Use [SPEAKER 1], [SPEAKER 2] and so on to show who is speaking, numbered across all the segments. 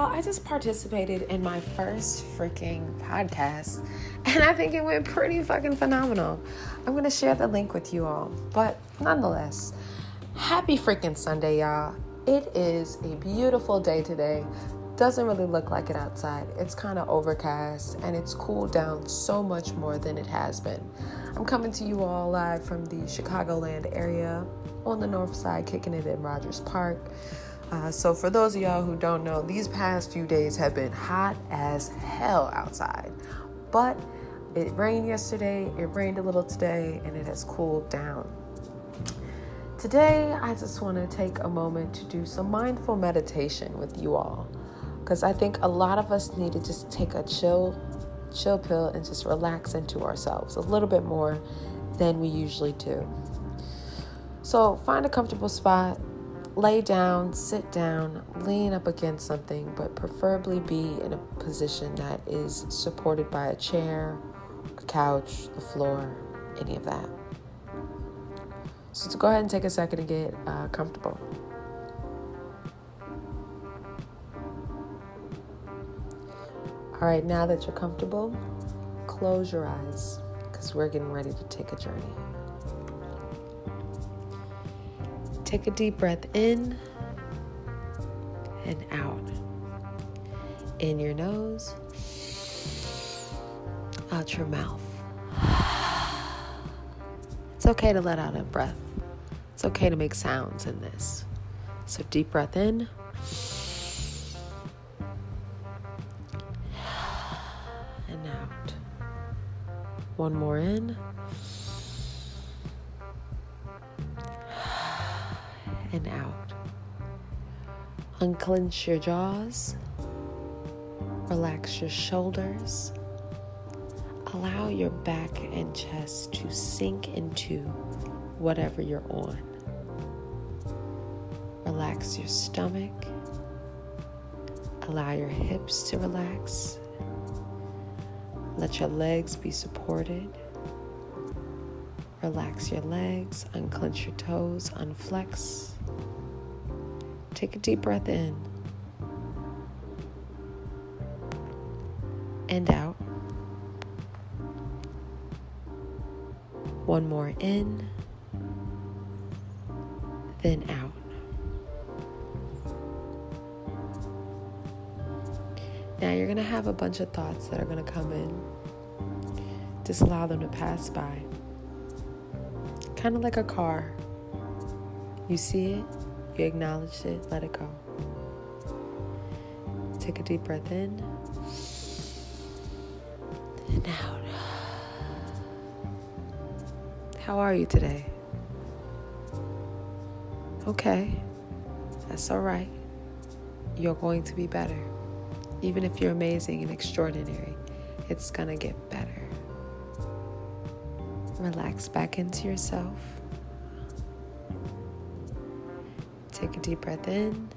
[SPEAKER 1] I just participated in my first freaking podcast, and I think it went pretty fucking phenomenal. I'm going to share the link with you all, but nonetheless, happy freaking Sunday, y'all. It is a beautiful day today. Doesn't really look like it outside. It's kind of overcast, and it's cooled down so much more than it has been. I'm coming to you all live from the Chicagoland area on the north side, kicking it in Rogers Park. So for those of y'all who don't know, these past few days have been hot as hell outside. But it rained yesterday, it rained a little today, and it has cooled down. Today, I just want to take a moment to do some mindful meditation with you all. Because I think a lot of us need to just take a chill pill and just relax into ourselves a little bit more than we usually do. So find a comfortable spot. Lay down, sit down, lean up against something, but preferably be in a position that is supported by a chair, a couch, the floor, any of that. So to go ahead and take a second to get comfortable. All right, now that you're comfortable, close your eyes because we're getting ready to take a journey. Take a deep breath in and out. In your nose, out your mouth. It's okay to let out a breath. It's okay to make sounds in this. So deep breath in. And out. One more in. And out. Unclench your jaws. Relax your shoulders. Allow your back and chest to sink into whatever you're on. Relax your stomach. Allow your hips to relax. Let your legs be supported. Relax your legs, unclench your toes, unflex. Take a deep breath in and out. One more in, then out. Now you're going to have a bunch of thoughts that are going to come in. Just allow them to pass by. Kind of like a car. You see it, you acknowledge it, let it go. Take a deep breath in and out. How are you today? Okay, that's all right. You're going to be better. Even if you're amazing and extraordinary, it's gonna get better. Relax back into yourself. Take a deep breath in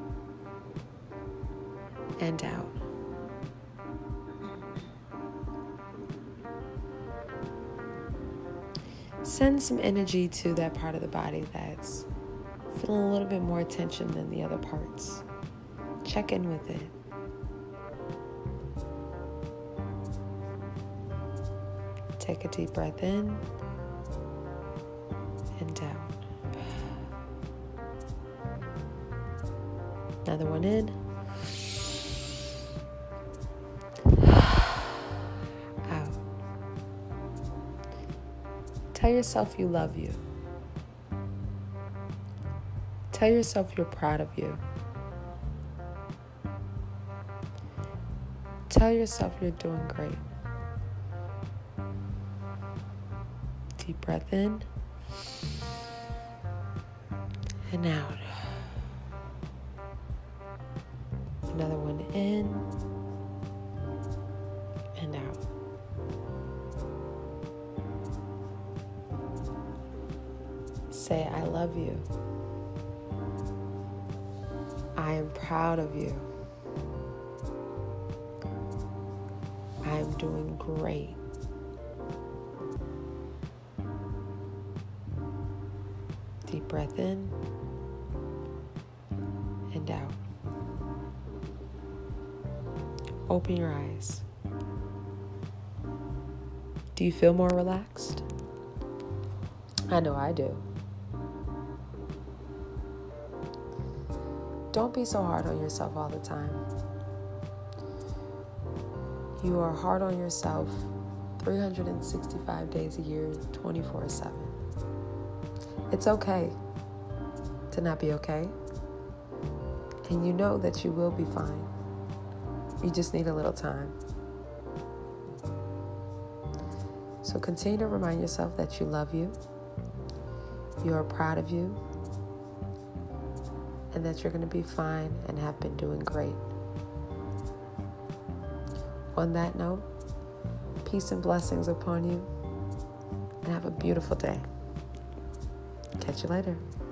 [SPEAKER 1] and out. Send some energy to that part of the body that's feeling a little bit more tension than the other parts. Check in with it. Take a deep breath in and out. Another one in. Out. Tell yourself you love you. Tell yourself you're proud of you. Tell yourself you're doing great. Deep breath in and out. Another one in and out. Say, I love you. I am proud of you. I am doing great. Deep breath in and out. Open your eyes. Do you feel more relaxed? I know I do. Don't be so hard on yourself all the time. You are hard on yourself 365 days a year, 24/7. It's okay to not be okay. And you know that you will be fine. You just need a little time. So continue to remind yourself that you love you, you are proud of you, and that you're going to be fine and have been doing great. On that note, peace and blessings upon you, and have a beautiful day. Catch you later.